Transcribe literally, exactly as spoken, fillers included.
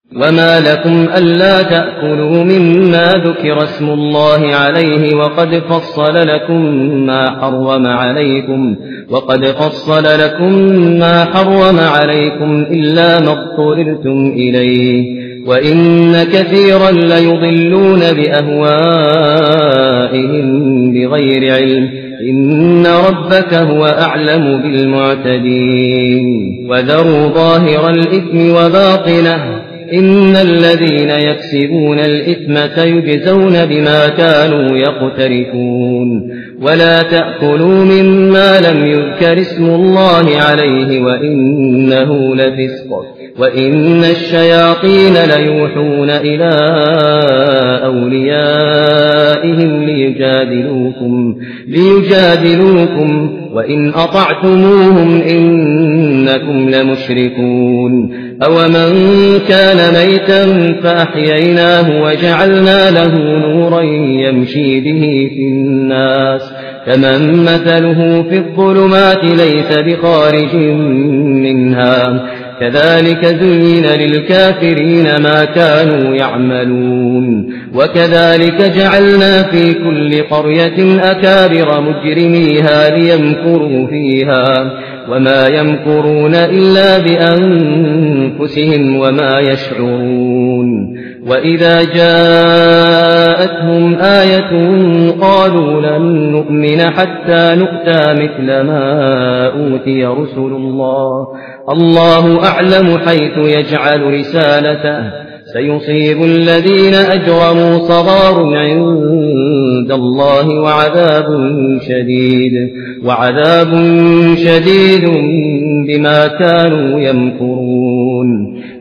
وما لكم ألا تأكلوا مما ذكر اسم الله عليه وقد فصل لكم ما حرم عليكم وقد فصل لكم ما حرم عليكم إلا ما اضطررتم إليه وإن كثيرا ليضلون بأهوائهم بغير علم إن ربك هو أعلم بالمعتدين وذروا ظاهر الإثم وباطنه إن الذين يكسبون الإثم سيجزون بما كانوا يقترفون ولا تأكلوا مما لم يذكر اسم الله عليه وإنه لفسق وإن الشياطين ليوحون إلى أوليائهم ليجادلوكم, ليجادلوكم وإن أطعتموهم إنكم لمشركون أومن كان ميتا فأحييناه وجعلنا له نورا يمشي به في الناس كمن مثله في الظلمات ليس بخارج منها كذلك زين للكافرين ما كانوا يعملون وكذلك جعلنا في كل قرية أكابر مجرميها ليمكروا فيها وما يمكرون إلا بأنفسهم وما يشعرون وإذا جاءتهم آية قالوا لن نؤمن حتى نؤتى مثل ما أوتي رسل الله الله أعلم حيث يجعل رسالته سيصيب الذين أجرموا صغار عند الله وعذاب شديد وعذاب شديد بما كانوا يمكرون